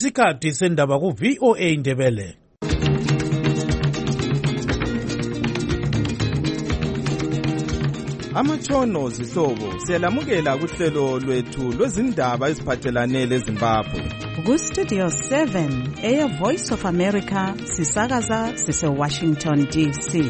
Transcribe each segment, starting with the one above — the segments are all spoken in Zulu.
Isikhathi sendaba ku VOA Indebele. Amatshono zihlobo siyalamukela kuhlelo lwethu lwezindaba eziphathelane leZimbabwe. Ku Studio 7 Air Voice of America sisakaza sise Washington DC.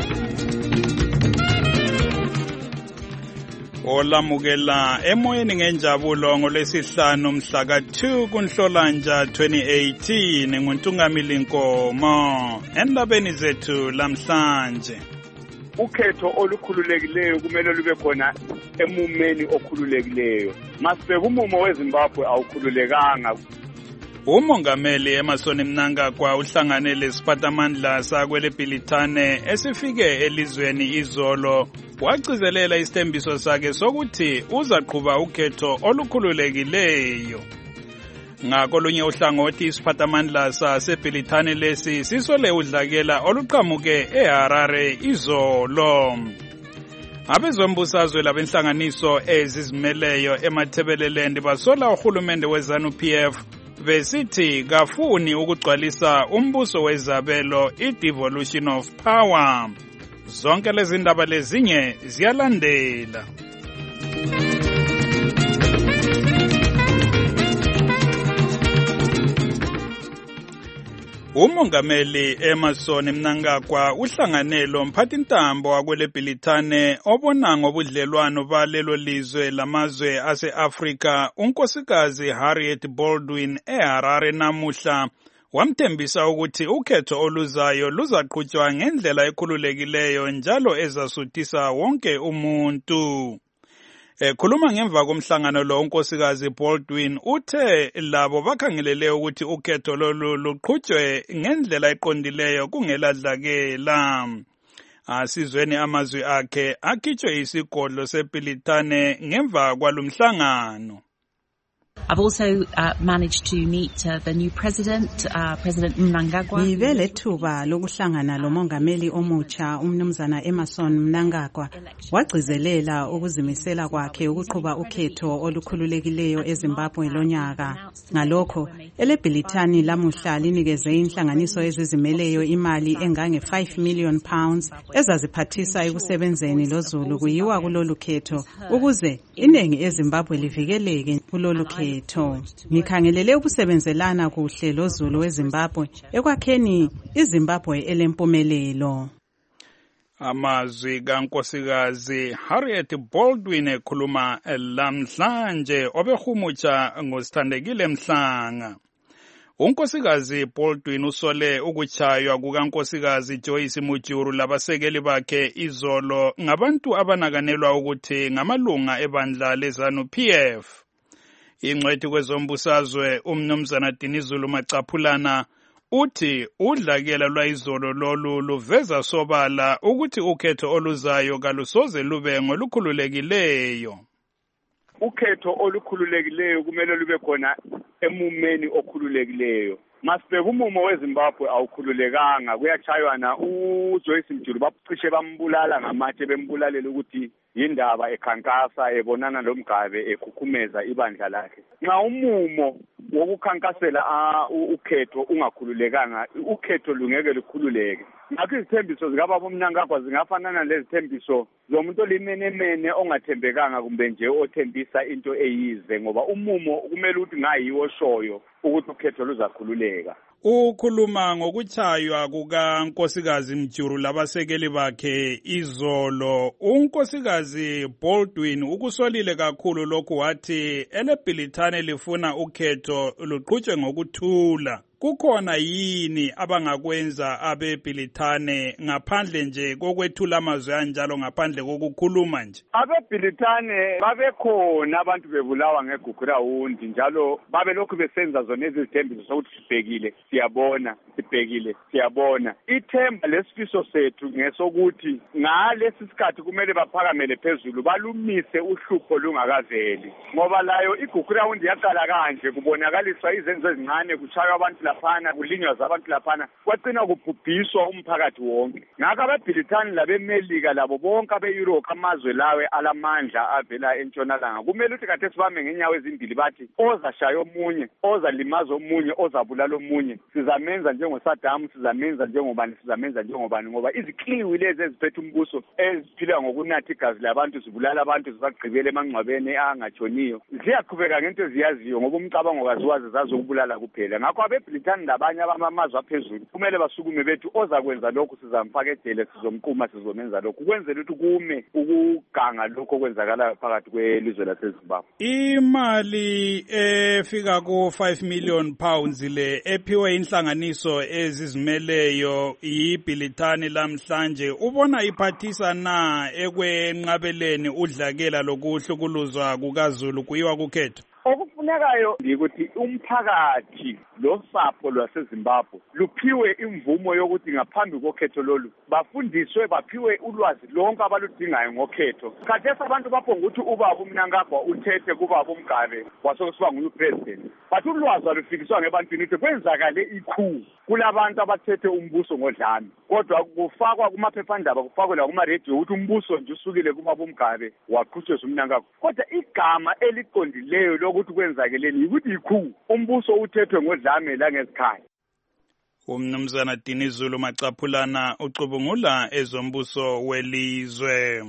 Olamukela emoyeni ngenjabulo ngolwesihlanu mhla ka-2 kuNhlolanja 2018 nguNtungamili Nkomo endabeni zethu lamhlanje. Ukhetho olukhululekileyo kumele lube khona emumeni okhululekileyo. Masibheka umumo weZimbabwe awukhululekanga. Umongameli Emmerson Mnangagwa uhlangane lesiphathamandla sakwele Bhilithane esifike elizweni izolo wagcizelela isithembiso sakhe sokuthi uzaqhuba ukhetho olukhululekileyo. Ngakolunye uhlangothi isiphathamandla saseBhilithane lesi sisole udlakela oluqhamuke eHarare izolo. Abezombusazwe labenhlanganiso ezizimeleyo eMathebeleland basola uhulumende weZANU-PF besithi kafuni ukugcwalisa umbuso wezabelo i-devolution of power. Zonke lezi ndaba lezinye ziyalandela. Umongameli Emmerson Mnangagwa uhlangane lomphathintambo wakwele Bhilithane obona ngobudlelwano balelo lizwe lamazwe ase-Afrika unkosikazi Harriet Baldwin eHarare namuhla wamthembisa ukuthi ukhetho oluzayo luzaqhutshwa ngendlela ekhululekileyo njalo ezasuthisa wonke umuntu. Khuluma ngemva komhlangano lo unkosikazi Baldwin uthe labo bakhangelele ukuthi ukhetho lolu luqhutshwe ngendlela eqondileyo kungeladlakela. Asizweni amazwi akhe akhitshwe isigodlo seBhilithane ngemva kwalomhlangano. I've also managed to meet the new president, President Mnangagwa. Ngibele thuba lokuhlangana lomongameli omutsha umnumzana Emmerson Mnangagwa wagcizelela ukuzimisela kwakhe ukuqhuba ukhetho olukhululekileyo eZimbabwe lonyaka. Ngalokho eleBhilithane lamuhla linikeze inhlanganiso ezizimeleyo imali engange 5 million pounds ezaziphathisa ekusebenzeni loZulu kuyiwa kulolu khetho ukuze iningi eZimbabwe livikeleke kulolu khetho. Ngikhangelele ukusebenzelana kuhle loZulu weZimbabwe ekwakheni iZimbabwe elempumelelo. Amazwi kankosikazi Harriet Baldwin ekhuluma lamhlanje obehumutsha ngosithandekile Mhlanga. Unkosikazi Baldwin usole ukuchaywa kukankosikazi Joyce Mujuru labasekeli bakhe izolo ngabantu abanakanelwa ukuthi ngamalunga ebandla leZANU-PF. Ingcwethi kwezombusazwe umnumzana Dinizulu Macaphulana uthi udlakela lwayizolo lolu luveza sobala ukuthi ukhetho oluzayo kalusoze lube ngolukhululekileyo. Ukhetho olukhululekileyo kumele lube khona emumeni okhululekileyo. Masibheka umumo weZimbabwe awukhululekanga kuyachaywana uJoyce Mjulu bacishe bambulala ngamatshe bembulalela ukuthi indaba ekhankasa ebonana loMgabe ekhukhumeza ibandla lakhe. Nxa umumo wokukhankasela ukhetho ungakhululekanga ukhetho lungeke lukhululeke. Ngakho izithembiso zikababa Mnangagwa zingafanana lezithembiso zomuntu olimenemene ongathembekanga kumbe nje othembisa into eyize ngoba umumo kumele ukuthi ngayiwo shoyo ukuthi ukhetho luzakhululeka. Ukhuluma ngokuchaywa kukankosikazi Mjuru labasekeli bakhe izolo. Unkosikazi Baldwin ukusolile kakhulu lokhu wathi eleBhilithane lifuna ukhetho luqhutshwe ngokuthula. Kukhona yini abangakwenza abeBhilithane ngaphandle nje kokwethula amazwi anjalo ngaphandle kokukhuluma nje? AbeBhilithane babekhona abantu bebulawa ngeGugurawundi njalo babelokhu besenza zona izithembiso sokuthi sibhekile siyabona sibhekile siyabona. Ithemba lesifiso sethu ngesokuthi ngalesi sikhathi kumele baphakamele phezulu balumise uhlupho lungakaveli ngoba layo iGugurawundi yaqala kanje kubonakaliswa izenzo ezincane kuchaywa abantu laphana kulinywa zabantu laphana kwagcina kubhubhiswa umphakathi wonke. Ngakho abeBrithani labeMelika labo bonke abe-Europe amazwe lawe alamandla avela entshonalanga kumele ukuthi kade sibambe ngenyawo ezimbili bathi ozashaya omunye, ozalimaza omunye, ozabulala omunye sizamenza njengoSaddam, sizamenza njengobani, sizamenza njengobani, ngoba izikliwi lezi eziphethe umbuso eziphila ngokunatha igazi labantu zibulala abantu zibagqibele emangcwabeni angatshoniyo ziyaqhubeka ngento eziyaziyo ngoba umcabango kaziwazi zazokubulala kuphela. Ngakho abeBrithani labanye abamazwe aphezulu kumele basukume bethu ozakwenza lokhu sizamfaka edele, sizomquma, sizomenza lokhu ukwenzela ukuthi kume ukuganga lokho okwenzakala phakathi kwelizwe laseZimbabwe. Imali efika ku-5 million pounds le ephiwe inhlanganiso ezizimeleyo yiBrithani lamhlanje ubona iphathisa na ekwenqabeleni udlakela lokuhlukuluzwa kukaZulu kuyiwa kukhetho? Okufunekayo ukuthi umphakathi losapho lwaseZimbabwe luphiwe imvumo yokuthi ngaphambi kokhetho lolu bafundiswe baphiwe ulwazi lonke abaludingayo ngokhetho. Khathesi abantu baphonga ukuthi ubaba uMnangagwa uthethe kubaba uMgabe wasokusiba ngupresident. But ulwazi alufikiswa ngebantwini ukuthi kwenzakale ikhu kulabantu abathethe umbuso ngodlame. Kodwa kufakwa kumaphephandaba kufakwe la kuma-radio ukuthi umbuso nje usukile kubaba uMgabe waqhutshezwa uMnangagwa. Kodwa igama eliqondileyo lokuthi kwenzakeleni ukuthi ikhu umbuso uthethwe ngodlame la ngezikhaya. Umnumzana Dini Zulu Macaphulana ucubungula ezombuso welizwe.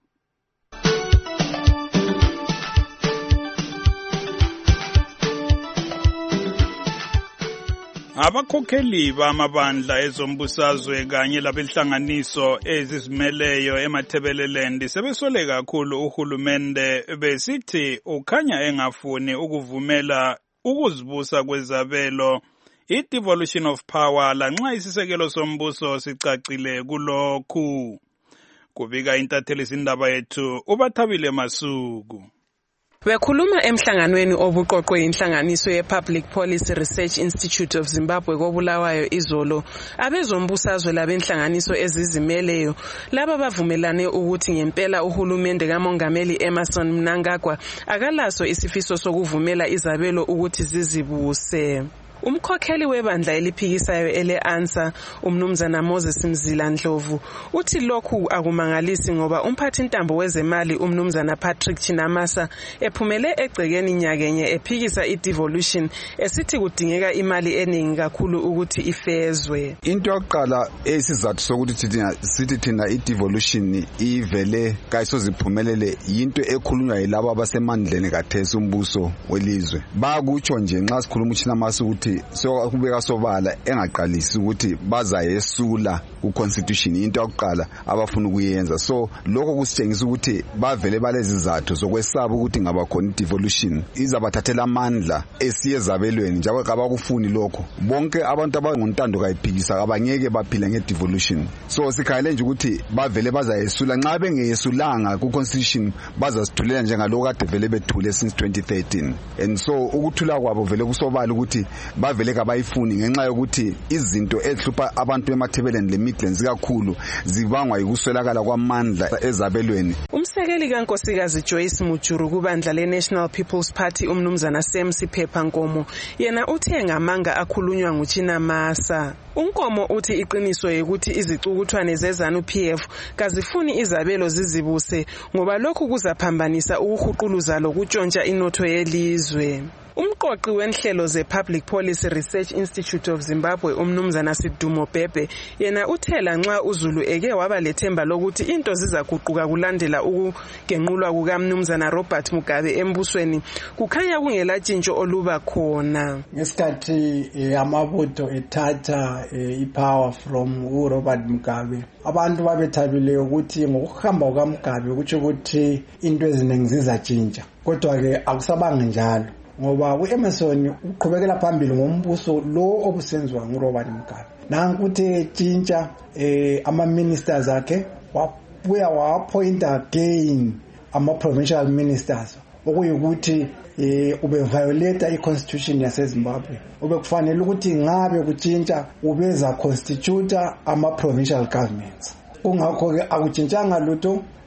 Abakhokheli bamabandla ezombusazwe kanye labehlanganiso ezizimeleyo eMatabeleland sebesole kakhulu uhulumende besithi ukhanya engafuni ukuvumela ukuzibusa kwezabelo i-devolution of power lanxa isisekelo sombuso sicacile kulokhu. Kubika intatheli izindaba yethu uBathabile Masuku. Bekhuluma emhlanganweni obuqoqwe inhlanganiso ye-Public Policy Research Institute of Zimbabwe koBulawayo izolo, abezombusazwe labenhlanganiso ezizimeleyo laba bavumelane ukuthi ngempela uhulumende kaMongameli Emmerson Mnangagwa akalaso isifiso sokuvumela izabelo ukuthi zizibuse. Umkhokheli webandla eliphikisayo ele-ANSA umnumzana Moses Mzila Ndlovu uthi lokhu akumangalisi ngoba umphathintambo wezemali umnumzana Patrick Chinamasa ephumele egcekeni nyakenye ephikisa i-devolution esithi kudingeka imali eningi kakhulu ukuthi ifezwe. Into yokuqala esizathu sokuthi sithi thina i-devolution ivele kayisoziphumelele yinto ekhulunywa yilabo abasemandleni kathesi umbuso welizwe. Bakutsho nje nxa sikhuluma uChinamasa ukuthi kubeka sobala engaqalisi ukuthi bazayesula ku-constitution into yokuqala abafuna ukuyenza. So lokho kusitshengisa ukuthi bavele balezi izathu zokwesaba ukuthi ngabakhona i-devolution izabathathela amandla esiyezabelweni njalo kabakufuni lokho. Bonke abantu abangontando kayiphikisa abangeke baphile nge-devolution. So sikhayele nje ukuthi bavele bazayesula nxa bengeyesulanga ku-constitution bazasithulela njengalokho kade vele bethule since 2013. And so ukuthula kwabo vele kusobala ukuthi bavele kabayifuni ngenxa yokuthi izinto ezihlupha abantu eMatabeleland leMidlands kakhulu zibangwa yikuswelakala kwamandla ezabelweni. Umsekeli kaNkosikazi Joyce Mujuru kubandla le-National People's Party umnumzana Sam Siphepha Nkomo yena uthe ngamanga akhulunywa nguChinamasa. Unkomo uthi iqiniso ukuthi izicukuthwane zeZANU-PF kazifuni izabelo zizibuse ngoba lokhu kuzaphambanisa ukuhuquluza lokutshontsha inotho yelizwe. Umqoqi wenhlelo ze-Public Policy Research Institute of Zimbabwe umnumzana Sidumo Bhebhe yena uthela nxa uZulu eke waba lethemba lokuthi into zizaguquka kulandela ukugenqulwa kukamnumzana Robert Mugabe embusweni kukhanya kungela tshintsho oluba khona. Ngesikhathi amabutho ethatha ipower from uRobert Mugabe abantu babethabile ukuthi ngokuhamba kukaMugabe kutsho ukuthi into eziningi zizatshintsha, kodwa ke akusabanga njalo ngoba uEmmerson uqhubekela phambili ngombuso lo obusenziwa nguRobert Mugabe. Nanku ukuthi tshintsha ama-ministers akhe wabuya wa-appointa again ama-provincial ministers okuyukuthi ubeviolate i-constitution yaseZimbabwe. Ubekufanele ukuthi ngabe kutshintsha ubeza constitute ama-provincial governments. Kungakho-ke akutshintshanga lutho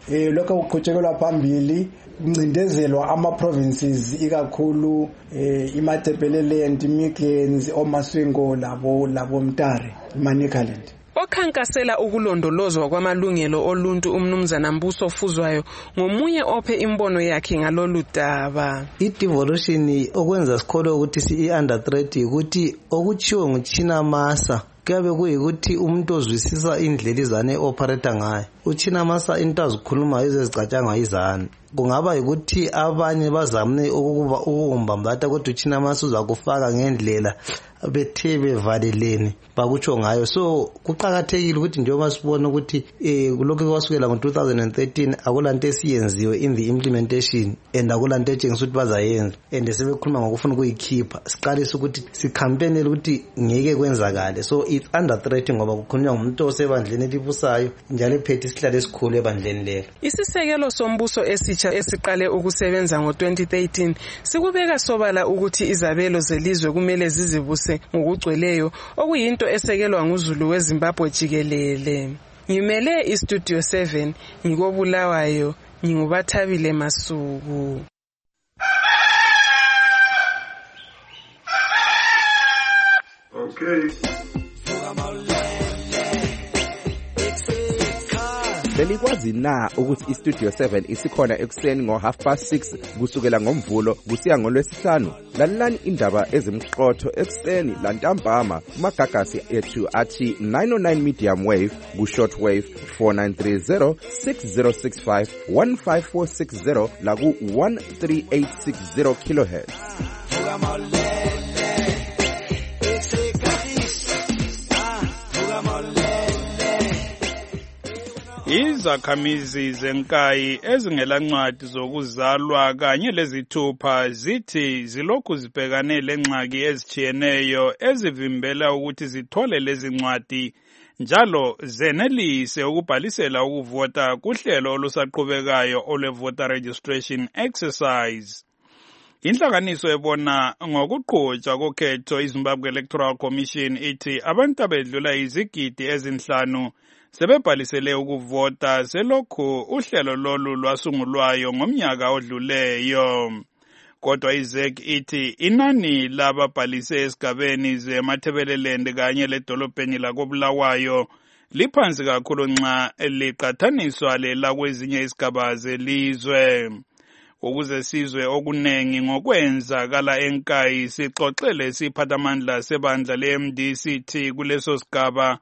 lokho kuqhutshekelwa phambili kuncindezelwa ama-provinces ikakhulu iMatabeleland, Midlands, oMasvingo labo Mtare, Manicaland. Okhankasela ukulondolozwa kwamalungelo oluntu umnumzana Mbuso Fuzwayo ngomunye ophe imbono yakhe ngalolu daba. I-devolution okwenza sikholwe ukuthi i-under threat ukuthi okuchiwe nguChina Masa kuyabe kuyikuthi umuntu ozwisisa indlela izane operator ngayo. UChina Masa into azikhuluma ezicatshangwa izane. Kungaba ukuthi abanye bazamne ukumbambata ukuthi uChina Masa uzakufaka ngendlela bethe bevalelene bakutsho ngayo. So kuqakathekile ukuthi njengoba sibona ukuthi kulokho kwasukela ngo-2013 akulanto esiyenziwe in the implementation and akulanto etshengisa ukuthi bazayenza and sebekhuluma ngokufuna ukuyikhipha. Siqalise ukuthi sikhampenele ukuthi ngeke kwenzakale. So it's under threat ngoba kukhulunywa ngumuntu osebandleni elibusayo njalo ephethe isihlalo esikhulu ebandleni lelo. Isisekelo sombuso esitsha esiqale ukusebenza ngo-2013 sikubeka sobala ukuthi izabelo zelizwe kumele zizibuse ngokugcweleyo okuyinto esekelwa nguZulu weZimbabwe jikelele. Ngimele iStudio 7 ngikobulawayo ngingubathabile Masuku. Okay. Belikwazi na ukuthi iStudio 7 isikhona ekuseni ngo6:30 kusukela ngomvulo kusiya ngolwesihlanu? Lalelani indaba ezimqotho ekuseni lantambama kumagagasi ethu athi 909 medium wave ku-short wave 4930 6065 15460 la ku-13860 kilohertz. Izakhamizi zenkayi ezingelancwadi zokuzalwa kanye lezithupha zithi zilokhu zibhekane lengxaki ezijiyeneyo ezivimbela ukuthi zithole lezi ncwadi njalo zenelise ukubhalisela ukuvota kuhlelo olusaqhubekayo ole-voter registration exercise. Inhlanganiso ebona ngokuqhutshwa kokhetho iZimbabwe Electoral Commission ithi abantu abedlula izigidi ezinhlanu sebebhalisele ukuvota selokhu uhlelo lolu lwasungulwayo ngomnyaka odluleyo. Kodwa iZEC ithi inani lababhalise esigabeni zeMatabeleland kanye ledolobheni lakobulawayo liphansi kakhulu nxa liqathaniswa lela kwezinye izigaba zelizwe. Ukuze sizwe okunengi ngokwenzakala enkayi sixoxele isiphathamandla sebandla le-MDCT kuleso sigaba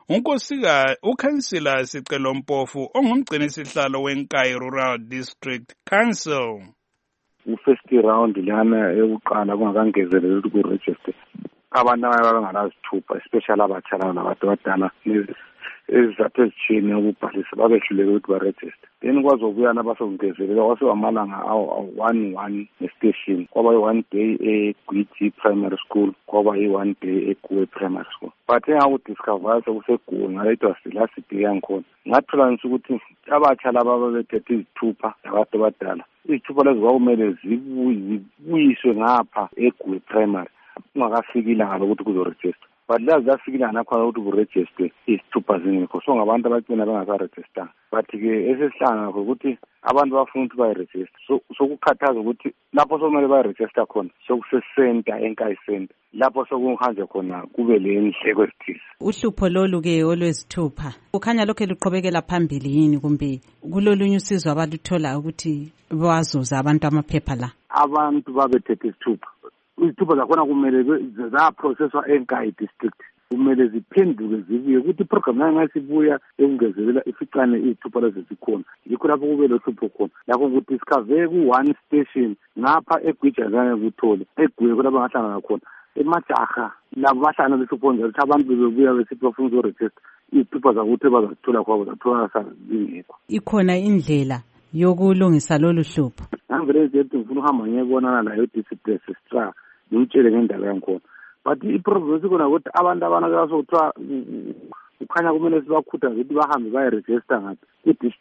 uKhansila Sicelo Mpofu ongumgcinisihlalo wenkayi Rural District Council. First round lana eyokuqala kungakangezeleli ukuthi ku-register abantu abangazithupha especially abatshana nabantu abadala ezizathu ezitshiyene ukubhalisa babehluleke ukuthi baregister. Then kwazobuya nabasokungezelela kwasewamalanga awu-1 nestation kwaba yi-1 day eGwiji Primary School kwaba yi-1 day eGuwe Primary School. But engakudiscover sekuseGuwe ngale it was the last day yangikhona ngathola nje ukuthi abatsha laba babethethe izithupha labantu abadala izithupha lezi kwakumele zibuyiswe ngapha eGuwe Primary kungakafiki ilanga lokuthi kuzoregister. But lazi zafikile nakhona ukuthi kuregister izithupha zingekho so ngabantu abagcina bengasaregister. But-ke esesihlanga ukuthi abantu bafuna ukuthi bayiregister so kukhathaza ukuthi lapho somele bayiregister khona sokusesenta enkayi center lapho sokuhanje khona kube le ndleko ezithize. Uhlupho lolu-ke olwezithupha kukhanya lokho luqhubekela phambili yini kumbe kulolunye usizo abaluthola ukuthi bazuza abantu amaphepha la? Abantu babethethe izithupha izithupha zakhona kumele zaprocesswa enkayi district kumele ziphenduke zibuye ukuthi iprogram nayo ngasibuya ekungezelela ificane izithupha lezi zikhona yikho lapho kube lohlupho khona lakho ukuthi isikave ku-1 station ngapha eGwijazane kuthole eGuye kulapho ngahlangana khona emajaha labo bahlangana behlupho njalo ukuthi abantu bebebuya besithi bafuna ukuzoregister izithupha zakuthi bazazithola kwabo zathola zingekho. Ikhona indlela yokulungisa lolu hlupho? Ngivele nje ngifuna ukuhamba ngiyebonana nayo district registrar ngimtshele ngendaba yangikhona. But iproblem sikona ukuthi abantu abanakasothiwa kukhanya kumele sibakhuthaze ukuthi bahambe bayiregister ngathi i-district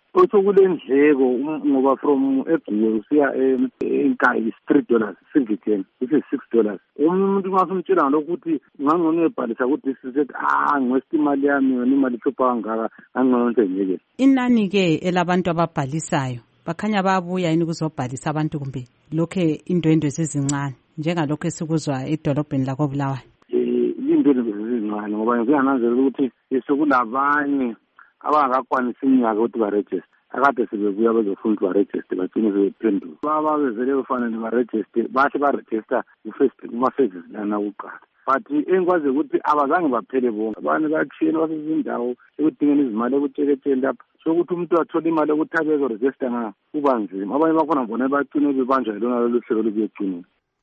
Osokulendleko ngoba from eGuwe usiya eNkayi is $3 singithen, this is $6. Umuntu ngasumtshela lokuthi ngangone ebhalisa ku district ngwesti imali yami yona imali ihlupha kangaka angqonke ngeke. Inani ke elabantu ababhalisayo bakhanya babuya yini kuzobhalisa abantu kumbe lokho indwendwe sezincane njengalokho esikuzwa edolobheni lakoBulawayo. Indwendwe sezincane ngoba ngiyananzela ukuthi sekulabanye abangakwanisa iminyaka ukuthi baregister akade sebebuya bezofuna ukuthi baregister bagcine sebephendula baba bezele kufanele baregister bahle baregister kuma-phases lana kuqala but engikwazi ukuthi abazange baphele bonke abanye bathiyeni basezindawo ekudingeni izimali ekutsheketsheni lapha sokuthi umuntu athole imali yokuthi abezoregister kuba nzima abanye bakhona bona bagcine bebanjwa yilona lolu hlelo lubuyegcinile.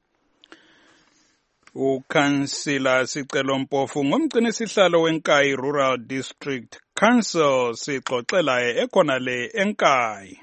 Ukhansila Sicelo Mpofu ngumgcini sihlalo weNkayi Rural District Council sixoxela ekhona le eNkayi.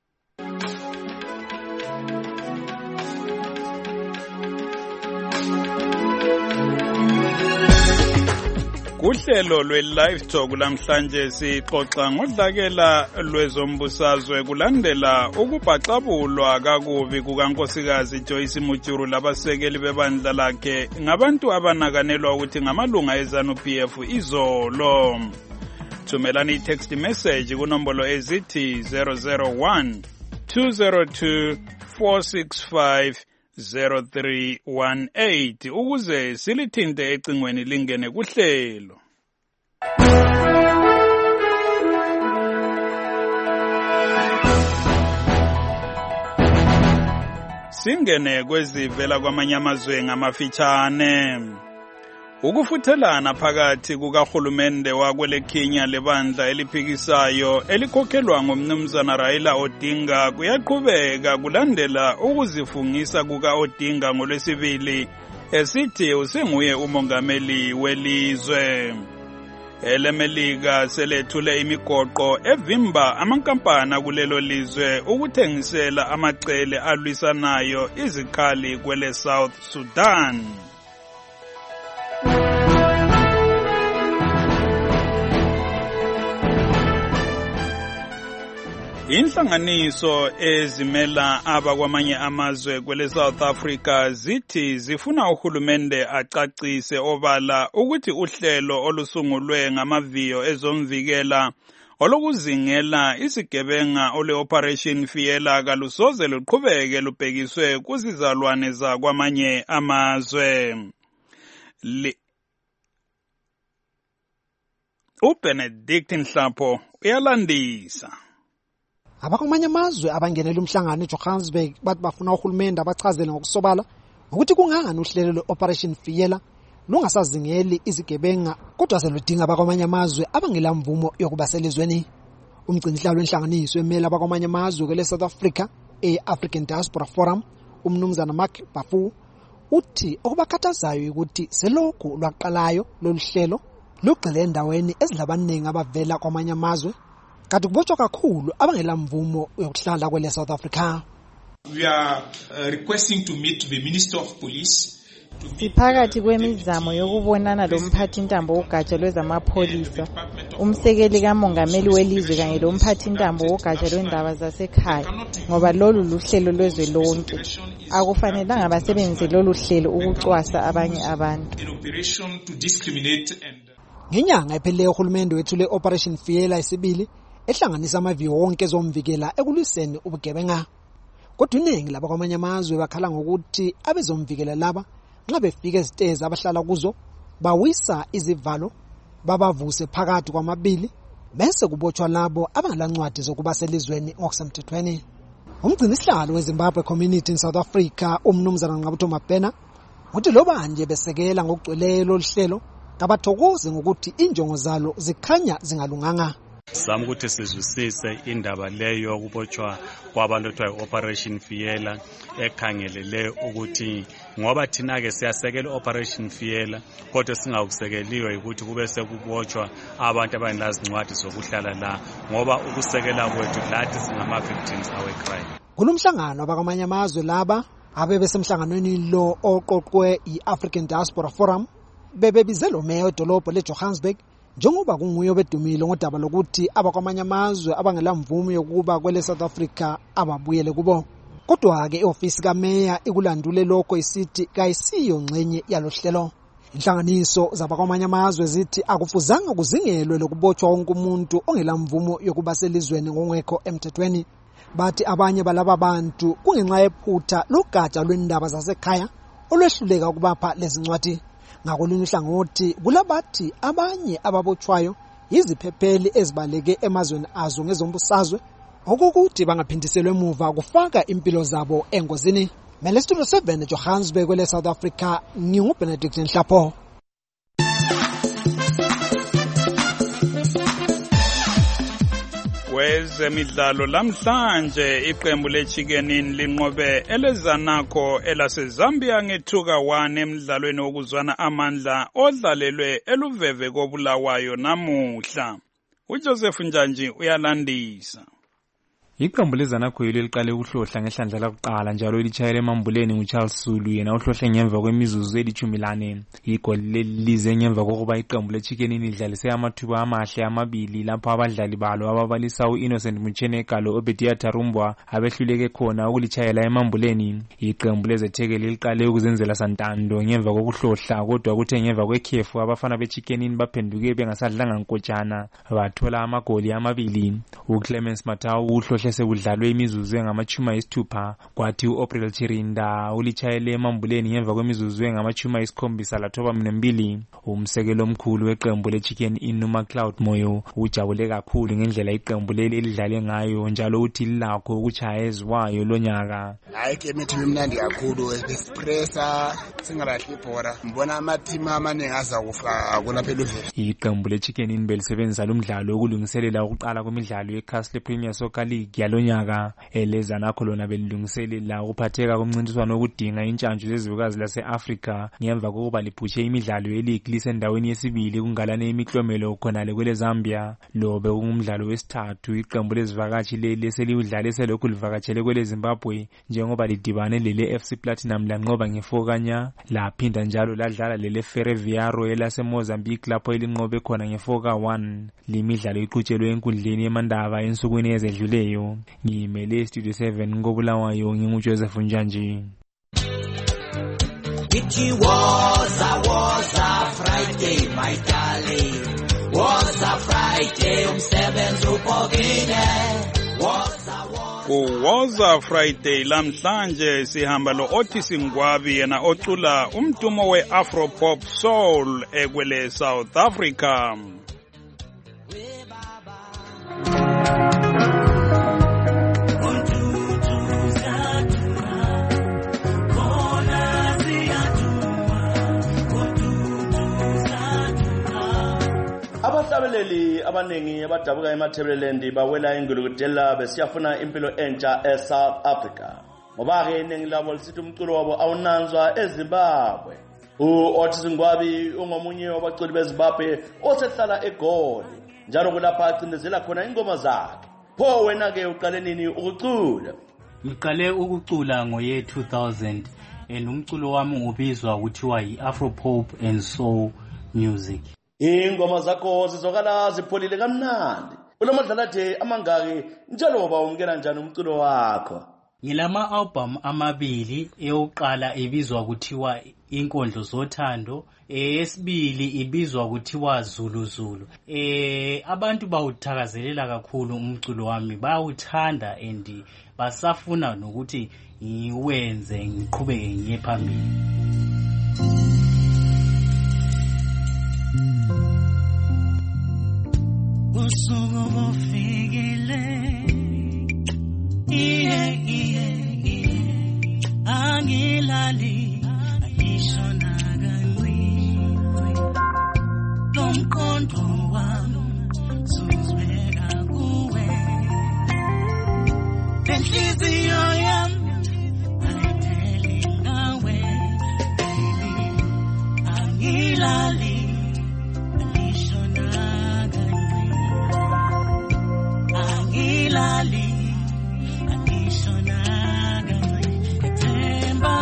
Kuhlelo lwe-Live Talk lamhlanje sixoxa ngodlakela lwezombusazwe kulandela ukubhaxabulwa kakubi kukankosikazi Joyce Mujuru labasekeli bebandla lakhe ngabantu abanakanelwa ukuthi ngamalunga eZANU-PF izolo. Thumelani i-text message kunombolo ezithi 001 202 465 0318 ukuze silithinte ecingweni lingene kuhlelo. Singene kwezivela kwamanye amazwe ngamafitshane. Ukufuthelana phakathi kukahulumende wakweleKenya lebandla eliphikisayo elikhokhelwa ngumnumzana Raila Odinga kuyaqhubeka kulandela ukuzifungisa kuka-Odinga ngolwesibili esithi usenguye umongameli welizwe. EleMelika selethule imigoqo evimba amankampani kulelo lizwe ukuthengisela amacele alwisanayo izikhali kwele South Sudan. Inhlanganiso ezimela abakwamanye amazwe kwele South Africa zithi zifuna uhulumende acacise obala ukuthi uhlelo olusungulwe ngamaviyo ezomvikela olokuzingela isigebenga ole-Operation Fiela kalusoze luqhubeke lubhekiswe kuzizalwane zakwamanye amazwe. uBenedict Nhlapho uyalandisa. Abakwamanye amazwe abangenela umhlangano eJohannesburg bathi bafuna uhulumende abachazele ngokusobala ukuthi kungangani uhlelo lwe-Operation Fiela lungasazingeli izigebenga kodwa seludinga abakwamanye amazwe abangela mvumo yokuba selizweni. Umgcinihlalo wenhlanganiso emela abakwamanye amazwe kwele South Africa e-African Diaspora Forum umnumzana Mark Bafu uthi okubakhathazayo ukuthi selokhu lwaqalayo lolu hlelo lugxile endaweni ezilabaningi abavela kwamanye amazwe kanti kubotshwa kakhulu abangela mvumo yokuhlala kwele South Africa. We are requesting to meet the Minister of Police. Siphakathi kwemizamo yokubonana lomphathi intambo wogatsha lwezamapholisa, umsekeli kamongameli welizwe kanye lomphathi intambo wogatsha lwendaba zasekhaya ngoba lolu luhlelo lwezwe lonke. Akufanelanga basebenzise lolu hlelo ukucwasa abanye abantu. Ngenyanga ephelileyo uhulumende wethule Operation Fiela isibili ehlanganisa amaviyo wonke ezomvikela ekulwiseni ubugebenga. Kodwa iningi labakwamanye amazwe bakhala ngokuthi abezomvikela laba nxa befika ezitezi abahlala kuzo bawisa izivalo babavuse phakathi kwamabili bese kubotshwa labo abangalancwadi zokuba selizweni ngokusemthethweni. Umgcinisihlalo weZimbabwe Community in South Africa umnumzana Ngqabutho Mabhena uthi loba nje besekela ngokugcweleyo lohlelo kabathokoze ngokuthi injongo zalo zikhanya zingalunganga. Zama ukuthi sizwisise indaba leyo yokubotshwa kwabantu ethiwa Operation Fiela ekhangelele ukuthi ngoba thina ke siyasekela Operation Fiela kodwa singakusekeliyo ukuthi kube sekubotshwa abantu abangelazincwadi zokuhlala la ngoba ukusekela kwethu lathi singama victims awe crime. Kulomhlangano abakwamanye amazwe laba abebesemhlanganweni lo oqoqwe iAfrican Diaspora Forum bebebizelo meya edolobho leJohannesburg njengoba kunguye obedumile ngodaba lokuthi abakwamanye amazwe abangela mvume yokuba kwele South Africa ababuyele kubo. Kodwa-ke i-ofisi kameya ikulandule lokho isithi kayisiyo ngxenye yalohlelo. Inhlanganiso zabakwamanye amazwe zithi akufuzanga kuzingelwe lokubotshwa wonke umuntu ongela mvumo yokuba selizweni ngongekho emthethweni. Bathi abanye balaba bantu kungenxa yephutha logatsha lwendaba zasekhaya olwehluleka ukubapha lezi ncwadi. Ngakolunye uhlangothi kulabathi abanye ababotshwayo yiziphepheli ezibaleke emazweni azo ngezombusazwe okukuthi bangaphindiselwe emuva kufaka impilo zabo engozini. Studio 7 Johannesburg kwele South Africa, nginguBenedict Nhlapho. Kwezemidlalo lamhlanje iqembu leChikenin linqobe eleZanaco elaseZambia ngethuka 1 emidlalweni wokuzwana amandla odlalelwe eLuveve koBulawayo namuhla. uJoseph Njanji uyalandisa. Iqembu leZanaco yilo liqale ukuhlohla ngehlandla lakuqala njalo lichayela emambuleni nguCharles Zulu yena uhlohle ngemva kwemizuzu eli-14. Igoli lelize ngemva kokuba iqembu leChikenin lidlalise amathuba amahle amabili lapho abadlali balo ababalisa uInnocent Muchenegalo Obediah Tarumbwa abehluleke khona ukulichayela emambuleni. Iqembu leZethekeli liqale ukuzenzela santando ngemva kokuhlohla kodwa kuthe ngemva kwekhefu abafana beChikenin baphenduke bengasadlanga nkotshana bathola amagoli amabili. uClemens Matau uhlohla sekudlalwe imizuzu engama-60 kwathi uApril Chirinda ulichayele emambuleni ngemva kwemizuzu engama-72 lathoba 2. Umsekelo omkhulu weqembu leChikenin uMacLeod Moyo ujabule kakhulu ngendlela iqembu leli elidlale ngayo njalo uthi lilakho ukuchaya eziwayo lonyaka. Hayi ke mithi imnandi kakhulu espressa singalahli ibhora ngibona amateam amaningi azakufa kulapha eLuveve. Iqembu leChikenin belisebenzisa lumdlalo ukulungiselela ukuqala kwemidlalo yeCastle Premier Soccer League yalonyaka. eleZanaco lona belilungiselela ukuphatheka komncintiswano wokudinga intshantshu zezivukazi lase-Afrika ngemva kokuba liphushe imidlalo ye-league lisendaweni yesibili kungalane imiklomelo khonale kweleZambia. Lo bekungumdlalo wesithathu iqembu lezivakashi leli seliwudlale selokhu livakatshele kweleZimbabwe njengoba lidibane lele-FC Platinum lanqoba nge-4-0 laphinda njalo ladlala lele-Ferroviário elaseMozambique lapho elinqobe khona nge-4-1. Limidlalo iqhutshelwe enkundleni yemandaba ensukwini ezedluleyo. Ngimele Studio 7 ngoBulawayo nginguJoseph Njanji. It was a Friday, my darling. Was a Friday, umsebenzi upokile. Was a Friday lamhlanje sihamba lo Otis Ngwabi yena ocula umdumo we-Afro Pop Soul ekwele South Africa. Abahlabeleli abaningi abadabuka eMathebeleland bawela ingulukudela besiyafuna impilo entsha eSouth Africa. Ngoba-ke iningi labo lisithi umculo wabo awunanzwa eZimbabwe. uOtis Ngwabi ungomunye wabaculi beZimbabwe osehlala eGoli. Njalo kulapha acindezela khona ingoma zakhe. Pho wena-ke uqale nini ukucula? Ngiqale ukucula ngoye 2000 umculo wami ubizwa kuthiwa yi-Afro Pop and Soul Music. Ingoma zakho zizokala zipholile kamnandi. Ulomadlalade amangaki njalo ngoba umkela njani umculo wakho? Ngilama album amabili, eyokuqala ibizwa kuthiwa Inkondlo Zothando, esibili ibizwa kuthiwa Zulu Zulu. Abantu bawuthakazelela kakhulu umculo wami, bawuthanda and basafuna nokuthi ngiwenze ngiqhubeke ngiye phambili. Usuku bufikile, angilali angishona kancane, lomqondo wami uzwela kuwe, enhliziyo yami ayitheli ngawe, angilali angilali angishona kancane, ethemba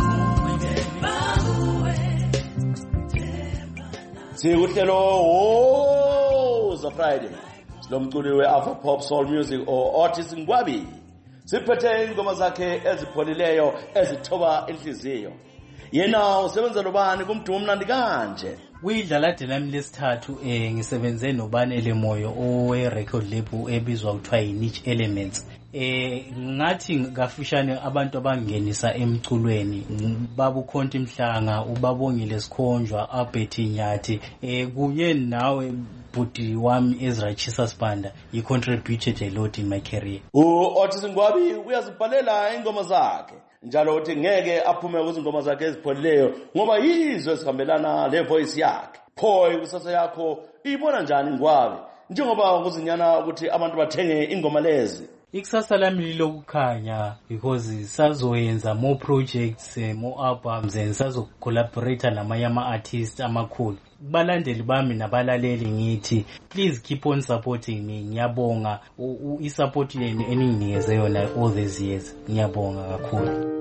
kuwe Sikuhlelo Woza Friday. Silomculi we-Afropop Soul Music Otis Ngwabi. Siphethe ingoma zakhe ezipholileyo ezithoba inhliziyo. Yena usebenza nobani kumdumo omnandi kanje? Kuyidlala lami lesithathu ngisebenze nobani Elemoyo owe-record label ebizwa kuthiwa yi-Niche Elements. Ngathi ngafishane abantu abangenisa emculweni babu Khonti Mhlanga, ubabongile Sikhonjwa, Abethi Nyathi kunye nawe bhuti wami Ezra Chisa Spanda. He contributed a lot in my career. Otis Ngwabi uyazibhalela ingoma zakhe njalo uthi ngeke aphume kuzingoma zakhe ezipholileyo ngoba yizo ezihambelana le voice yakhe. Pho ikusasa yakho ibona njani Ngwabi njengoba kuzinyana ukuthi abantu bathenge ingoma lezi? Ikusasa lami lilokukhanya because sazoyenza more projects, more albums and sazocollaborate namanye ama-artists amakhulu. Balandeli bami nabalaleli ngithi please keep on supporting me. Ngiyabonga i-support yenu eninginikeze yona all these years. Ngiyabonga kakhulu.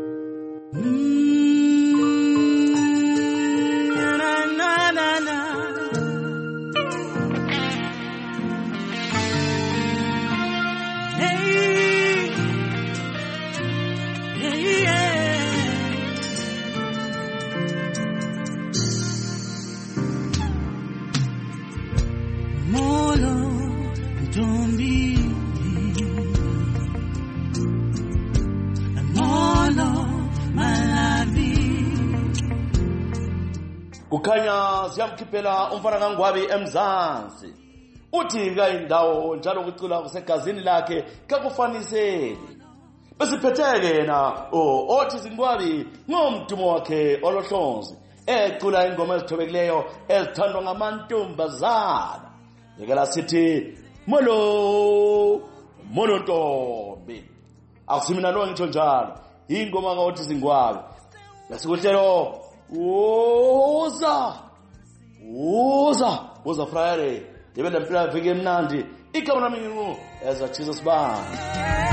Kukhanya siyamkhiphela umfana kaNgwabi eMzansi. Uthi kayindawo njalo ukucula kusegazini lakhe kakufaniseli. Besiphetheke yena Otis Ngwabi ngomdumo wakhe olohlonzi ecula ingoma ezithobekileyo ezithandwa ngamantombazana. Yekela sithi molo ntombi. Akusimina lo ngitsho njalo. Ingoma kaOtis Ngwabi. Lesikuhlelo Woza Friday. Yebe lempela viki emnandi. Igama lami ngingu Ezra Chisa Spanda.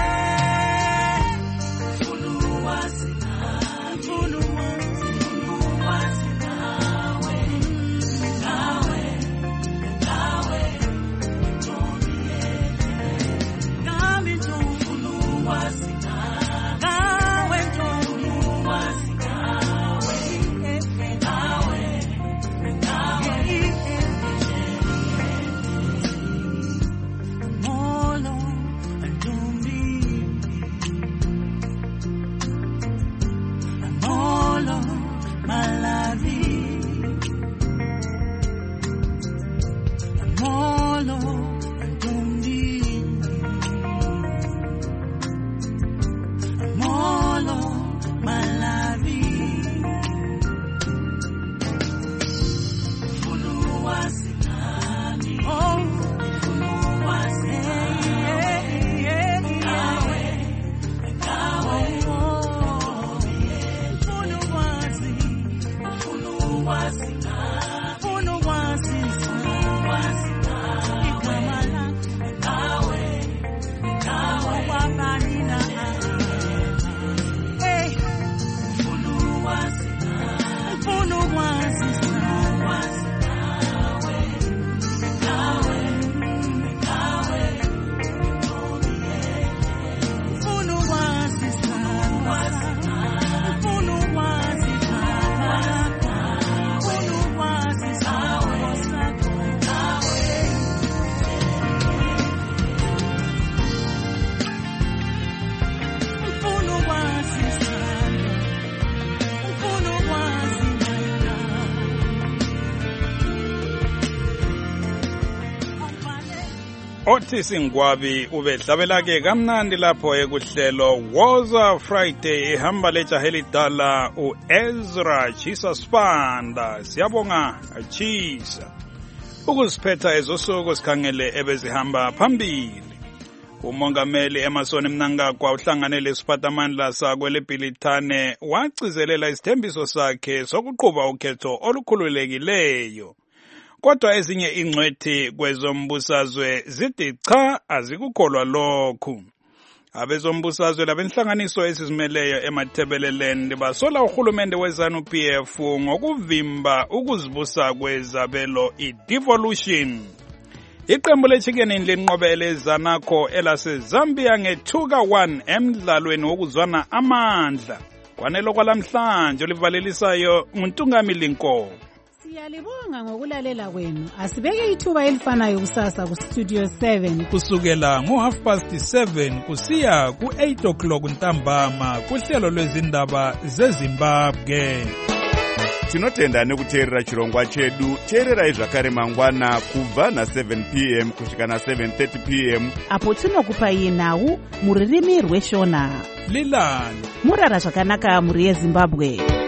Otis Ngwabi ubedlabela ke kamnandi lapho ekuhlelo Woza Friday ehamba lejaheli dala uEzra Chisa Spanda. Siyabonga Chisa. Ukusiphetha ezosuku sikhangele ebezihamba phambili. Umongameli Emerson Mnangagwa uhlanganele isiphathamandla sakwele Bhilithane wacizelela isithembiso sakhe sokuqhuba ukhetho olukhululekileyo. Kodwa ezinye ingcwethi kwezombusazwe zithi cha azikukholwa lokhu. Abezombusazwe labenhlanganiso ezizimeleyo eMathebeleland basola uhulumende weZANU-PF ngokuvimba ukuzibusa kwezabelo i-devolution. Iqembu leChicken linqobele Zanaco elaseZambia nge-2-1 emdlalweni wokuzwana amandla. Kwanelo kwalamhlanje olivalelisayo uNtungamili Nkomo. Siyalibonga ngokulalela kwenu. Asibeke ithuba elifanayo kusasa ku Studio 7 kusukela ngo7:30 kusiya ku8:00 ntambama kuhlelo lwezindaba zeZimbabwe. Tinotenda nekuteerera chirongwa chedu. Teererai zvakare mangwana kubva na7 p.m. kusvika na7:30 p.m. apo tinokupai nhau muririmi rweshona. Lilani murara zvakanaka muri yeZimbabwe.